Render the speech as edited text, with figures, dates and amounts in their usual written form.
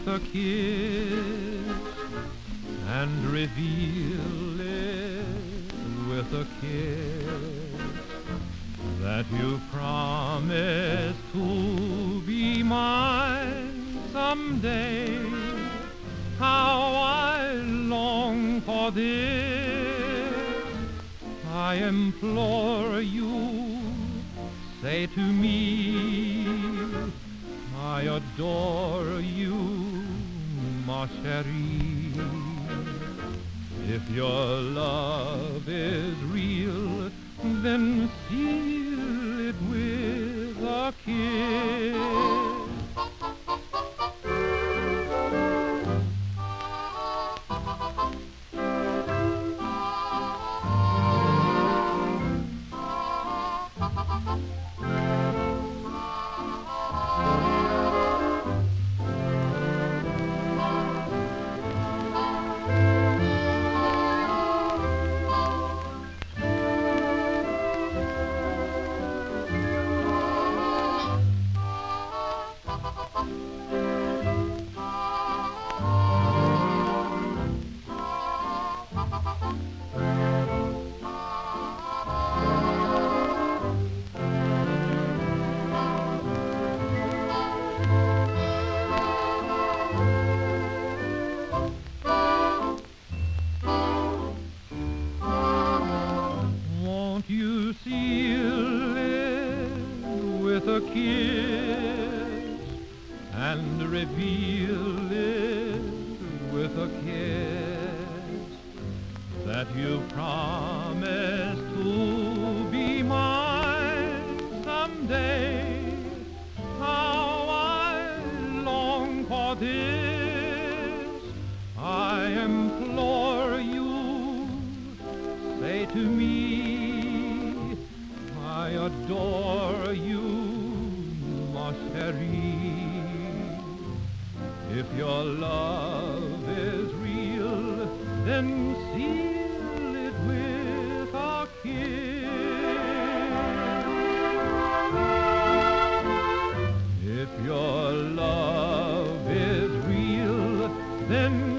with a kiss and reveal it with a kiss that you promised to be mine someday. How I long for this. I implore you, say to me, I adore you, ma chérie. If your love is real, then seal it with a kiss. Won't you seal it with a kiss and reveal it with a kiss that you promised to be mine someday? How I long for this. I implore you, say to me, I adore you, ma chérie. If your love is real, then seal it with a kiss. If your love is real, then